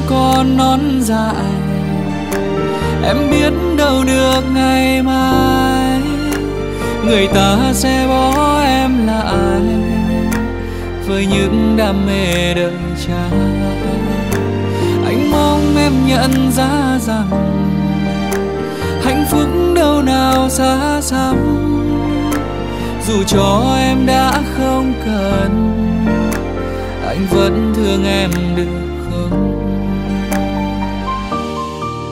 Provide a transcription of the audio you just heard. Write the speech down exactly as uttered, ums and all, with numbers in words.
còn non dại. Em biết đâu được ngày mai người ta sẽ bỏ em lại với những đam mê đời trai. Anh mong em nhận ra rằng hạnh phúc đâu nào xa xăm, dù cho em đã không cần, anh vẫn thương em được không?